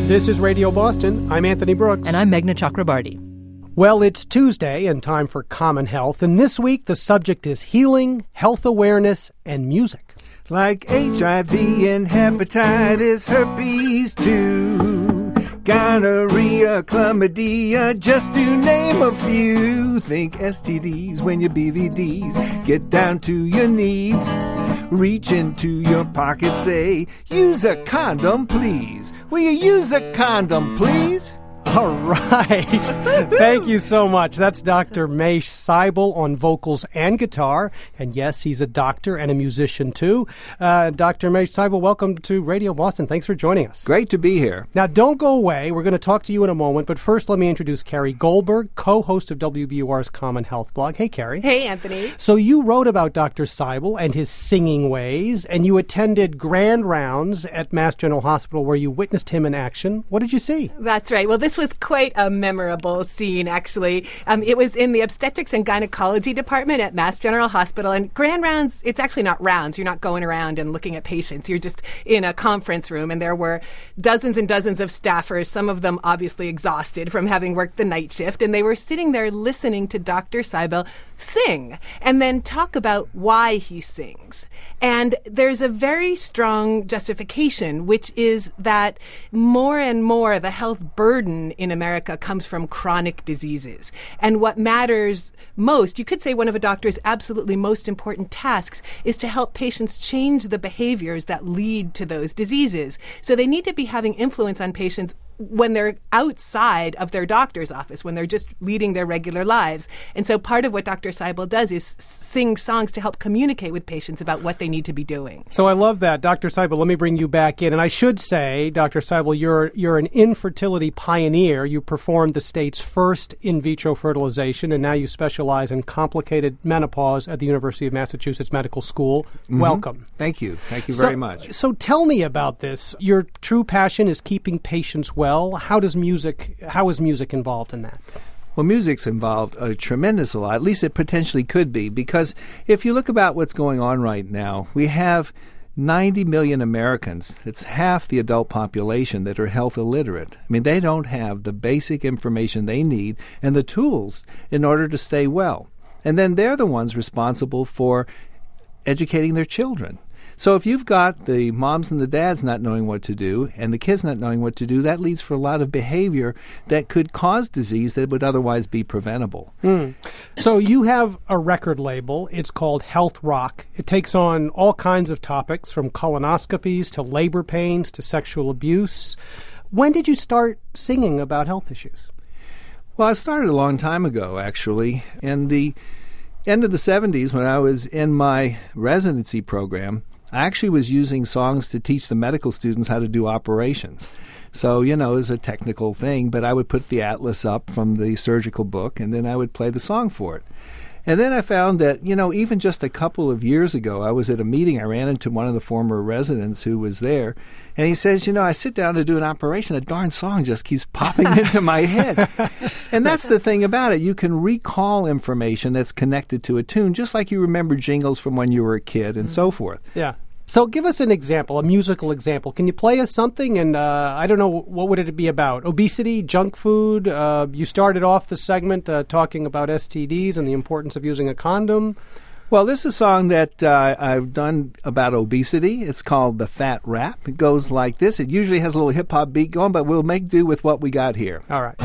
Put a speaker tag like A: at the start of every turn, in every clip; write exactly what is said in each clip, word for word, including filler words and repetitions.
A: This is Radio Boston. I'm Anthony Brooks.
B: And I'm Meghna Chakrabarty.
A: Well, it's Tuesday and time for Common Health. And this week, the subject is healing, health awareness, and music.
C: Like H I V and hepatitis, herpes too, gonorrhea, chlamydia, just to name a few. Think S T Ds when your B V Ds get down to your knees. Reach into your pocket, say, use a condom, please. Will you use a condom, please?
A: All right. Thank you so much. That's Doctor Mesh Seibel on vocals and guitar. And yes, he's a doctor and a musician, too. Uh, Doctor Mesh Seibel, welcome to Radio Boston. Thanks for joining us.
C: Great to be here.
A: Now, don't go away. We're going to talk to you in a moment. But first, let me introduce Carrie Goldberg, co-host of W B U R's Common Health blog. Hey, Carrie.
D: Hey, Anthony.
A: So you wrote about Doctor Seibel and his singing ways, and you attended grand rounds at Mass General Hospital where you witnessed him in action. What did you see?
D: That's right. Well, this was quite a memorable scene, actually. Um, it was in the obstetrics and gynecology department at Mass General Hospital. And grand rounds, it's actually not rounds. You're not going around and looking at patients. You're just in a conference room. And there were dozens and dozens of staffers, some of them obviously exhausted from having worked the night shift. And they were sitting there listening to Doctor Seibel sing and then talk about why he sings. And there's a very strong justification, which is that more and more the health burden in America comes from chronic diseases. And what matters most, you could say one of a doctor's absolutely most important tasks, is to help patients change the behaviors that lead to those diseases. So they need to be having influence on patients when they're outside of their doctor's office, when they're just leading their regular lives. And so part of what Doctor Seibel does is sing songs to help communicate with patients about what they need to be doing.
A: So I love that. Doctor Seibel, let me bring you back in. And I should say, Doctor Seibel, you're you're an infertility pioneer. You performed the state's first in vitro fertilization, and now you specialize in complicated menopause at the University of Massachusetts Medical School.
C: Mm-hmm.
A: Welcome.
C: Thank you. Thank you
A: so,
C: very much.
A: So tell me about this. Your true passion is keeping patients well. How does music, how is music involved in that?
C: Well, music's involved a tremendous lot. At least it potentially could be, because if you look about what's going on right now, we have ninety million Americans. It's half the adult population that are health illiterate. I mean, they don't have the basic information they need and the tools in order to stay well. And then they're the ones responsible for educating their children. So if you've got the moms and the dads not knowing what to do and the kids not knowing what to do, that leads for a lot of behavior that could cause disease that would otherwise be preventable.
A: Mm. So you have a record label. It's called Health Rock. It takes on all kinds of topics, from colonoscopies to labor pains to sexual abuse. When did you start singing about health issues?
C: Well, I started a long time ago, actually. In the end of the seventies, when I was in my residency program, I actually was using songs to teach the medical students how to do operations. So, you know, it's a technical thing, but I would put the atlas up from the surgical book, and then I would play the song for it. And then I found that, you know, even just a couple of years ago, I was at a meeting. I ran into one of the former residents who was there, and he says, you know, I sit down to do an operation, a darn song just keeps popping into my head. And that's the thing about it. You can recall information that's connected to a tune, just like you remember jingles from when you were a kid and mm-hmm. so forth.
A: Yeah. So give us an example, a musical example. Can you play us something? And uh, I don't know, what would it be about? Obesity, junk food? Uh, you started off the segment uh, talking about S T Ds and the importance of using a condom.
C: Well, this is a song that uh, I've done about obesity. It's called The Fat Rap. It goes like this. It usually has a little hip-hop beat going, but we'll make do with what we got here.
A: All right.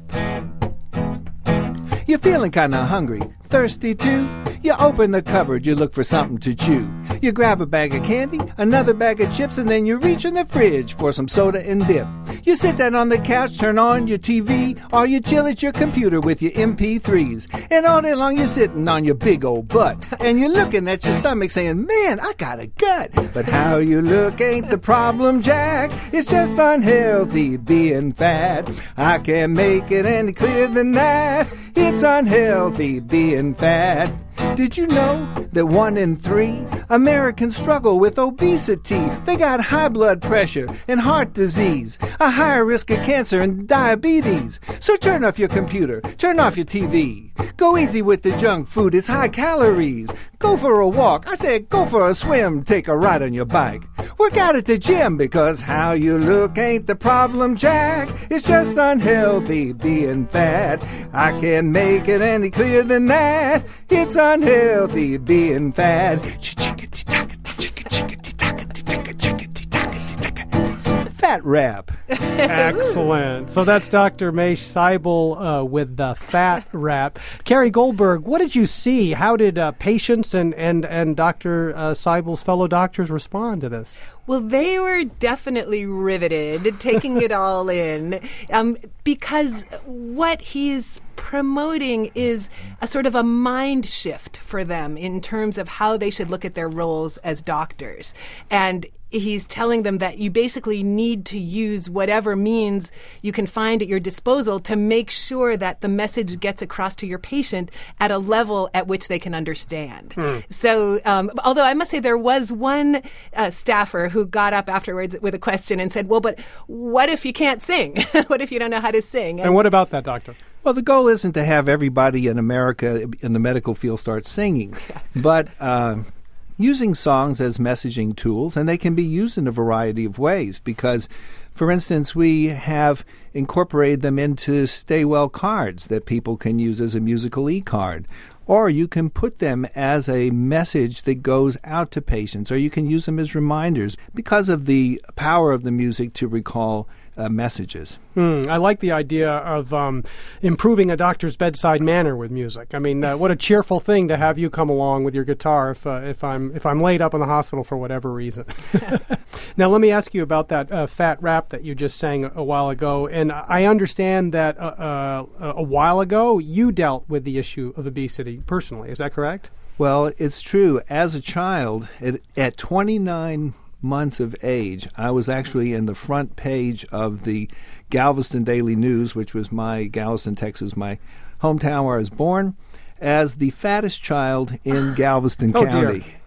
C: You're feeling kind of hungry, thirsty too. You open the cupboard, you look for something to chew. You grab a bag of candy, another bag of chips, and then you reach in the fridge for some soda and dip. You sit down on the couch, turn on your T V, or you chill at your computer with your M P threes. And all day long you're sitting on your big old butt, and you're looking at your stomach saying, man, I got a gut. But how you look ain't the problem, Jack. It's just unhealthy being fat. I can't make it any clearer than that. It's unhealthy being fat. Did you know that one in three Americans struggle with obesity? They got high blood pressure and heart disease, a higher risk of cancer and diabetes. So turn off your computer, turn off your T V. Go easy with the junk food, it's high calories. Go for a walk, I said go for a swim, take a ride on your bike. Work out at the gym, because how you look ain't the problem, Jack. It's just unhealthy being fat. I can't make it any clearer than that. It's unhealthy being fat. Fat rap.
A: Excellent. So that's Doctor Mesh Seibel uh, with the fat rap. Carrie Goldberg, what did you see? How did uh, patients and, and, and Doctor Uh, Seibel's fellow doctors respond to this?
D: Well, they were definitely riveted, taking it all in, um, because what he's promoting is a sort of a mind shift for them in terms of how they should look at their roles as doctors. And he's telling them that you basically need to use whatever means you can find at your disposal to make sure that the message gets across to your patient at a level at which they can understand. Hmm. So, um, although I must say there was one uh, staffer who got up afterwards with a question and said, well, but what if you can't sing? What if you don't know how to sing?
A: And, and what about that, doctor?
C: Well, the goal isn't to have everybody in America in the medical field start singing, but uh, using songs as messaging tools, and they can be used in a variety of ways because, for instance, we have incorporated them into Stay Well cards that people can use as a musical e-card. Or you can put them as a message that goes out to patients, or you can use them as reminders because of the power of the music to recall uh, messages.
A: Mm, I like the idea of um, improving a doctor's bedside manner with music. I mean, uh, what a cheerful thing to have you come along with your guitar if uh, if I'm if I'm laid up in the hospital for whatever reason. Now, let me ask you about that uh, fat rap that you just sang a while ago. And I understand that uh, uh, a while ago you dealt with the issue of obesity personally. Is that correct?
C: Well, it's true. As a child, at, at twenty-nine months of age, I was actually in the front page of the Galveston Daily News, which was my Galveston, Texas, my hometown where I was born, as the fattest child in Galveston
A: oh,
C: County.
A: Dear.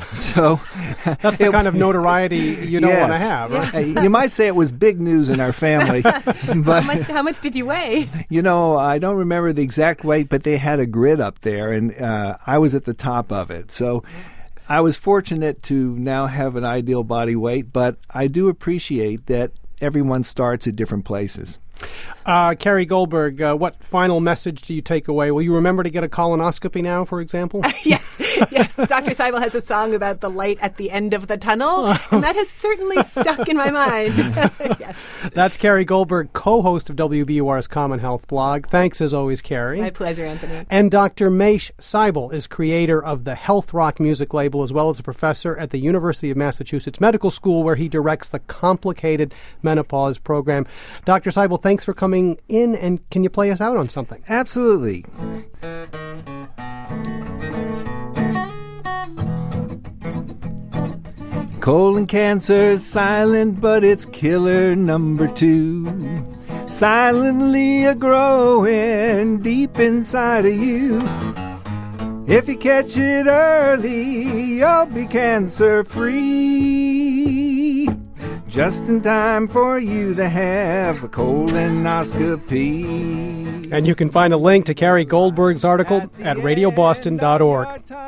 C: So
A: that's the
C: it,
A: kind of notoriety you don't
C: yes.
A: want to have, right?
C: You might say it was big news in our family. But
D: how much, how much did you weigh?
C: You know, I don't remember the exact weight, but they had a grid up there, and uh, I was at the top of it. So I was fortunate to now have an ideal body weight, but I do appreciate that everyone starts at different places.
A: Uh, Carrie Goldberg, uh, what final message do you take away? Will you remember to get a colonoscopy now, for example?
D: Yes, yes. Doctor Seibel has a song about the light at the end of the tunnel, and that has certainly stuck in my mind. Yes.
A: That's Carrie Goldberg, co-host of W B U R's Common Health blog. Thanks as always, Carrie.
D: My pleasure, Anthony.
A: And Doctor Mesh Seibel is creator of the Health Rock music label, as well as a professor at the University of Massachusetts Medical School, where he directs the Complicated Menopause program. Doctor Seibel, thanks for coming in, and can you play us out on something?
C: Absolutely. Colon cancer's silent, but it's killer number two. Silently a-growing deep inside of you. If you catch it early, you'll be cancer-free. Just in time for you to have a colonoscopy.
A: And you can find a link to Carrie Goldberg's article at radio boston dot org.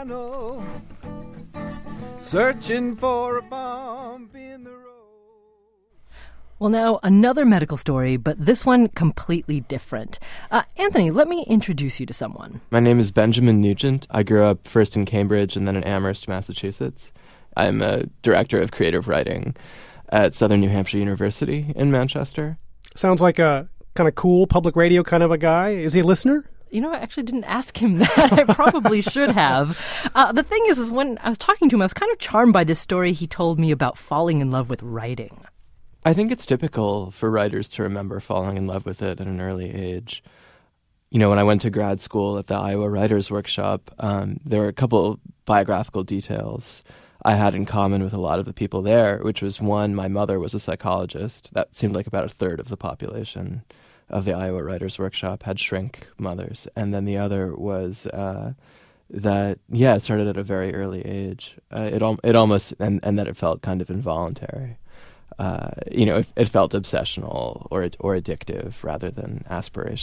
C: Searching for a bump in the road.
B: Well, now, another medical story, but this one completely different. Uh, Anthony, let me introduce you to someone.
E: My name is Benjamin Nugent. I grew up first in Cambridge and then in Amherst, Massachusetts. I'm a director of creative writing at Southern New Hampshire University in Manchester.
A: Sounds like a kind of cool public radio kind of a guy. Is he a listener?
B: You know, I actually didn't ask him that. I probably should have. Uh, the thing is, is when I was talking to him, I was kind of charmed by this story he told me about falling in love with writing.
E: I think it's typical for writers to remember falling in love with it at an early age. You know, when I went to grad school at the Iowa Writers Workshop, um, there were a couple biographical details I had in common with a lot of the people there, which was, one, my mother was a psychologist. That seemed like about a third of the population of the Iowa Writers Workshop had shrink mothers. And then the other was uh, that, yeah, it started at a very early age. Uh, it al- it almost, and, and that it felt kind of involuntary. Uh, you know, it, it felt obsessional or or addictive rather than aspirational.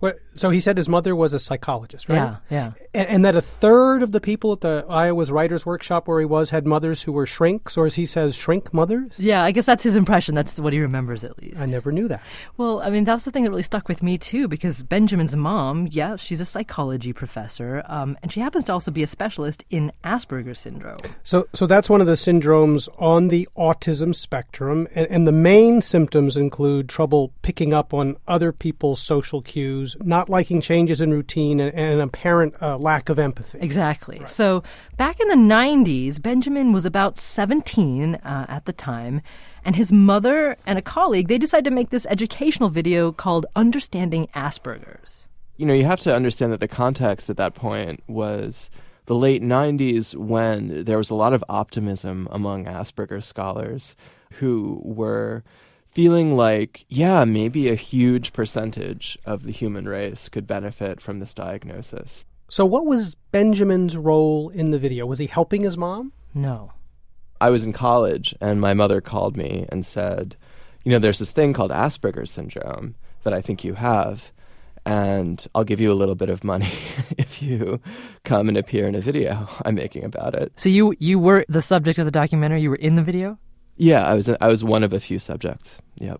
A: What, so he said his mother was a psychologist, right?
B: Yeah, yeah.
A: And, and that a third of the people at the Iowa's Writers' Workshop where he was had mothers who were shrinks, or as he says, shrink mothers?
B: Yeah, I guess that's his impression. That's what he remembers, at least.
A: I never knew that.
B: Well, I mean, that's the thing that really stuck with me, too, because Benjamin's mom, yeah, she's a psychology professor, um, and she happens to also be a specialist in Asperger's syndrome.
A: So so that's one of the syndromes on the autism spectrum, and, and the main symptoms include trouble picking up on other people's social cues, not liking changes in routine, and, and an apparent uh, lack of empathy.
B: Exactly. Right. So back in the nineties, Benjamin was about seventeen uh, at the time, and his mother and a colleague, they decided to make this educational video called Understanding Asperger's.
E: You know, you have to understand that the context at that point was the late nineties, when there was a lot of optimism among Asperger's scholars who were feeling like, yeah, maybe a huge percentage of the human race could benefit from this diagnosis.
A: So what was Benjamin's role in the video? Was he helping his mom?
B: No.
E: I was in college, and my mother called me and said, you know, there's this thing called Asperger's syndrome that I think you have, and I'll give you a little bit of money if you come and appear in a video I'm making about it.
B: So you you were the subject of the documentary? You were in the video?
E: Yeah, I was I was one of a few subjects. Yep.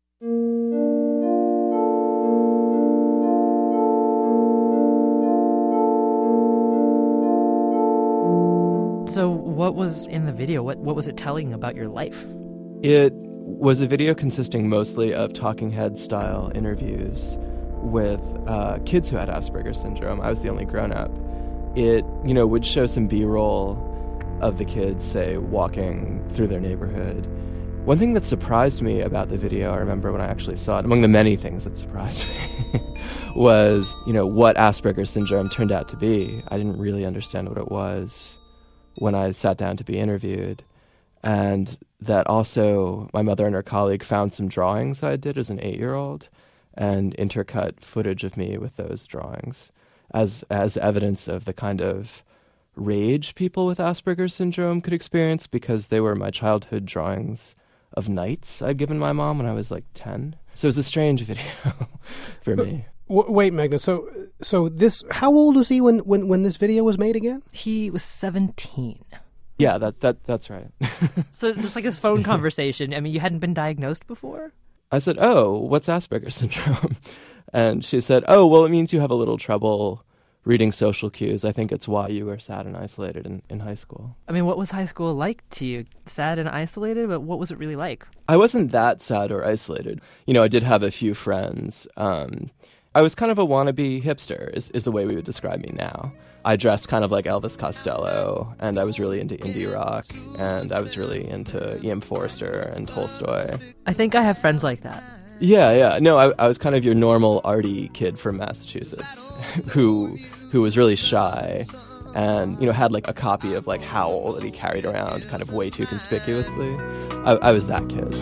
B: So what was in the video? What what was it telling about your life?
E: It was a video consisting mostly of talking head style interviews with uh, kids who had Asperger's syndrome. I was the only grown-up. It, you know, would show some B-roll of the kids, say, walking through their neighborhood. One thing that surprised me about the video, I remember when I actually saw it, among the many things that surprised me, was, you know, what Asperger's syndrome turned out to be. I didn't really understand what it was when I sat down to be interviewed. And that also my mother and her colleague found some drawings I did as an eight-year-old and intercut footage of me with those drawings as as evidence of the kind of rage people with Asperger's syndrome could experience, because they were my childhood drawings of knights I'd given my mom when I was like ten. So it was a strange video for me.
A: W- wait, Magna. So, so this. How old was he when, when, when this video was made again?
B: He was seventeen.
E: Yeah, that that that's right.
B: So it's like this phone conversation. I mean, you hadn't been diagnosed before?
E: I said, "Oh, what's Asperger's syndrome?" And she said, "Oh, well, it means you have a little trouble reading social cues. I think it's why you were sad and isolated in, in high school."
B: I mean, what was high school like to you? Sad and isolated, but what was it really like?
E: I wasn't that sad or isolated. You know, I did have a few friends. Um, I was kind of a wannabe hipster, is, is the way we would describe me now. I dressed kind of like Elvis Costello, and I was really into indie rock, and I was really into E M Forster and Tolstoy.
B: I think I have friends like that.
E: Yeah, yeah. No, I, I was kind of your normal arty kid from Massachusetts who who was really shy and, you know, had like a copy of like Howl that he carried around kind of way too conspicuously. I, I was that kid.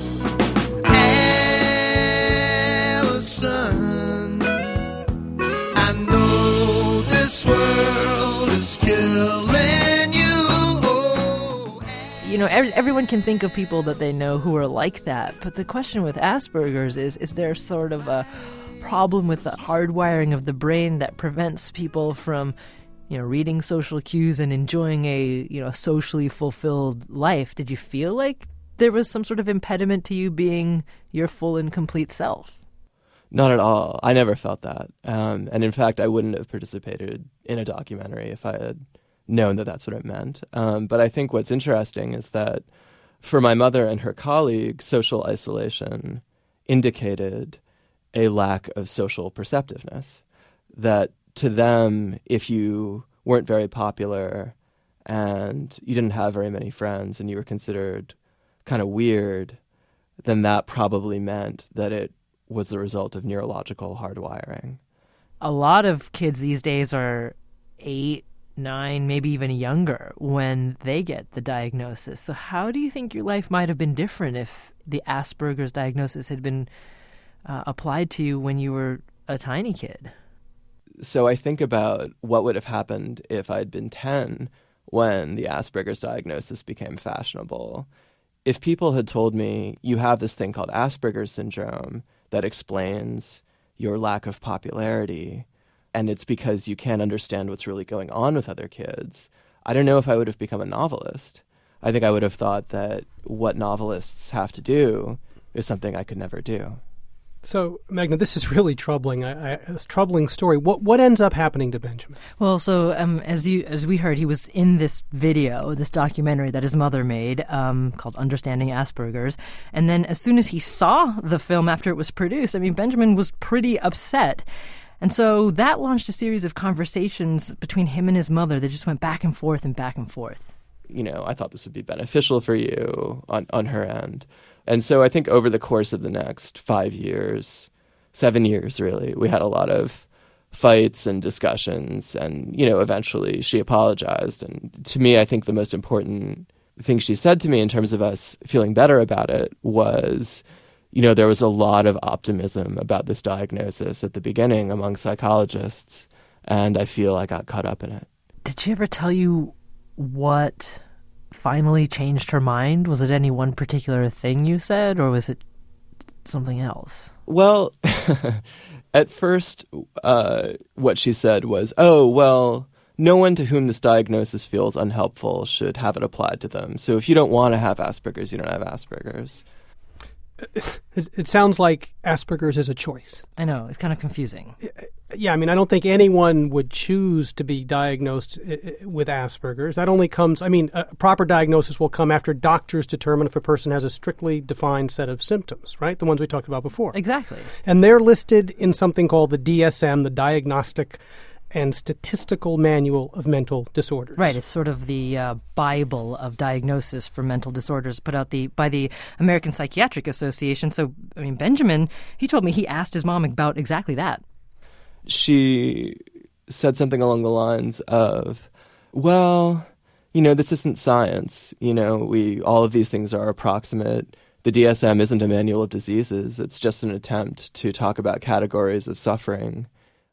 F: Allison, I know this world is killing you. Oh.
B: You know, every, everyone can think of people that they know who are like that. But the question with Asperger's is, is there sort of a problem with the hardwiring of the brain that prevents people from, you know, reading social cues and enjoying a, you know, socially fulfilled life? Did you feel like there was some sort of impediment to you being your full and complete self?
E: Not at all. I never felt that. Um, and in fact, I wouldn't have participated in a documentary if I had known that that's what it meant. Um, but I think what's interesting is that for my mother and her colleague, social isolation indicated a lack of social perceptiveness. That to them, if you weren't very popular and you didn't have very many friends and you were considered kind of weird, then that probably meant that it was the result of neurological hardwiring.
B: A lot of kids these days are eight, nine, maybe even younger when they get the diagnosis. So how do you think your life might have been different if the Asperger's diagnosis had been uh, applied to you when you were a tiny kid?
E: So I think about what would have happened if I'd been ten when the Asperger's diagnosis became fashionable. If people had told me, you have this thing called Asperger's syndrome that explains your lack of popularity, and it's because you can't understand what's really going on with other kids, I don't know if I would have become a novelist. I think I would have thought that what novelists have to do is something I could never do.
A: So, Magna, this is really troubling. I, I, it's a troubling story. What what ends up happening to Benjamin?
B: Well, so um, as you as we heard, he was in this video, this documentary that his mother made um, called Understanding Asperger's. And then as soon as he saw the film after it was produced, I mean, Benjamin was pretty upset. And so that launched a series of conversations between him and his mother that just went back and forth and back and forth.
E: You know, I thought this would be beneficial for you on, on her end. And so I think over the course of the next five years, seven years really, we had a lot of fights and discussions. And, you know, eventually she apologized. And to me, I think the most important thing she said to me in terms of us feeling better about it was, you know, there was a lot of optimism about this diagnosis at the beginning among psychologists. And I feel I got caught up in it.
B: Did she ever tell you what finally changed her mind? Was it any one particular thing you said, or was it something else?
E: Well, at first, uh, what she said was, oh, well, no one to whom this diagnosis feels unhelpful should have it applied to them. So if you don't want to have Asperger's, you don't have Asperger's.
A: It, it sounds like Asperger's is a choice.
B: I know, it's kind of confusing.
A: Yeah, I mean, I don't think anyone would choose to be diagnosed with Asperger's. That only comes, I mean, a proper diagnosis will come after doctors determine if a person has a strictly defined set of symptoms, right? The ones we talked about before.
B: Exactly.
A: And they're listed in something called the D S M, the Diagnostic and Statistical Manual of Mental Disorders.
B: Right, it's sort of the uh, Bible of diagnosis for mental disorders put out the by the American Psychiatric Association. So, I mean, Benjamin, he told me he asked his mom about exactly that.
E: She said something along the lines of, well, you know, this isn't science. You know, we all of these things are approximate. The D S M isn't a manual of diseases. It's just an attempt to talk about categories of suffering.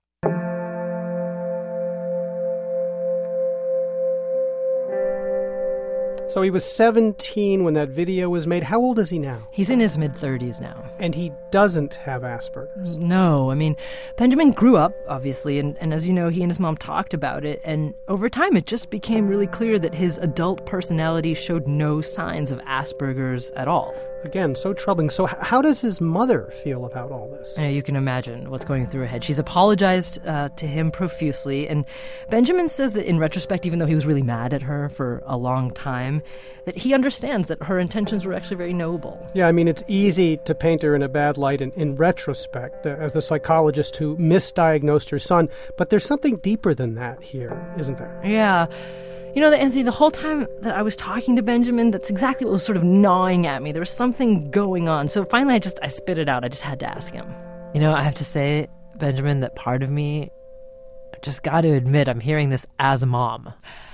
A: So he was seventeen when that video was made. How old is he now?
B: He's in his mid-thirties now.
A: And he doesn't have Asperger's.
B: No, I mean, Benjamin grew up, obviously, and, and as you know, he and his mom talked about it, and over time it just became really clear that his adult personality showed no signs of Asperger's at all.
A: Again, so troubling. So h- how does his mother feel about all this?
B: I know, you can imagine what's going through her head. She's apologized uh, to him profusely, and Benjamin says that in retrospect, even though he was really mad at her for a long time, that he understands that her intentions were actually very noble.
A: Yeah, I mean, it's easy to paint her in a bad light in, in retrospect uh, as the psychologist who misdiagnosed her son, but there's something deeper than that here, isn't there?
B: Yeah. You know, Anthony, the whole time that I was talking to Benjamin, that's exactly what was sort of gnawing at me. There was something going on. So finally, I just, I spit it out. I just had to ask him. You know, I have to say, Benjamin, that part of me, I just got to admit, I'm hearing this as a mom.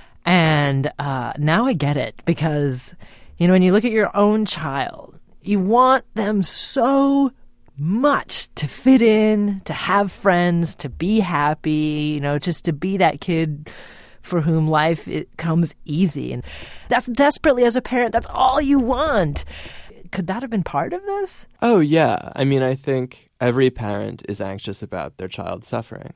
B: And uh, now I get it, because, you know, when you look at your own child, you want them so much to fit in, to have friends, to be happy, you know, just to be that kid for whom life it comes easy. And that's desperately, as a parent, that's all you want. Could that have been part of this?
E: Oh, yeah. I mean, I think every parent is anxious about their child suffering.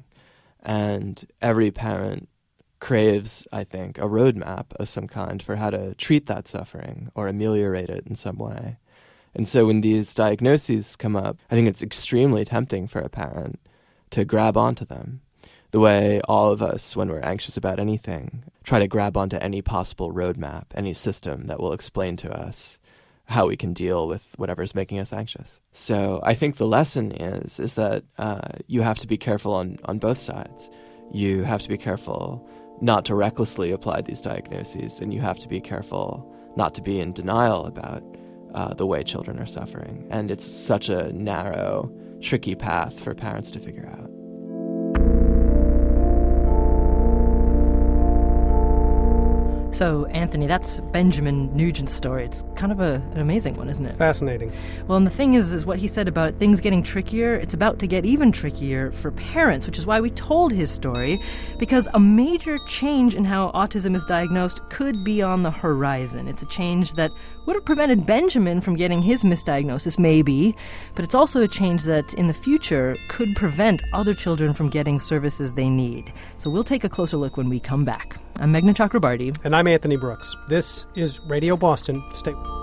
E: And every parent craves, I think, a roadmap of some kind for how to treat that suffering or ameliorate it in some way. And so when these diagnoses come up, I think it's extremely tempting for a parent to grab onto them. The way all of us, when we're anxious about anything, try to grab onto any possible roadmap, any system that will explain to us how we can deal with whatever's making us anxious. So I think the lesson is is that uh, you have to be careful on, on both sides. You have to be careful not to recklessly apply these diagnoses, and you have to be careful not to be in denial about uh, the way children are suffering. And it's such a narrow, tricky path for parents to figure out.
B: So, Anthony, that's Benjamin Nugent's story. It's kind of a, an amazing one, isn't it?
A: Fascinating.
B: Well, and the thing is, is what he said about things getting trickier, it's about to get even trickier for parents, which is why we told his story, because a major change in how autism is diagnosed could be on the horizon. It's a change that would have prevented Benjamin from getting his misdiagnosis, maybe, but it's also a change that, in the future, could prevent other children from getting services they need. So we'll take a closer look when we come back. I'm Meghna Chakrabarti.
A: And I'm Anthony Brooks. This is Radio Boston. Stay